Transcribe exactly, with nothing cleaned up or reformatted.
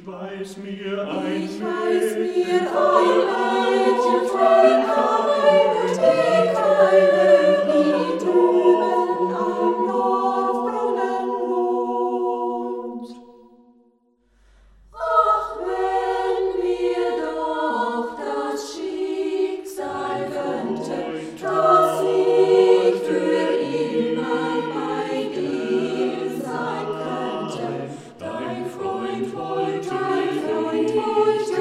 Ich weiß mir ein Ich weiß mir Mädchen ein Mädchen von einem Träglein, die drüben am Dorfbrunnen wohnt. Ach, wenn mir doch das Schicksal gönnte, dass ich für immer bei dir sein könnte. Dein Freund wollte, dein Freund wollte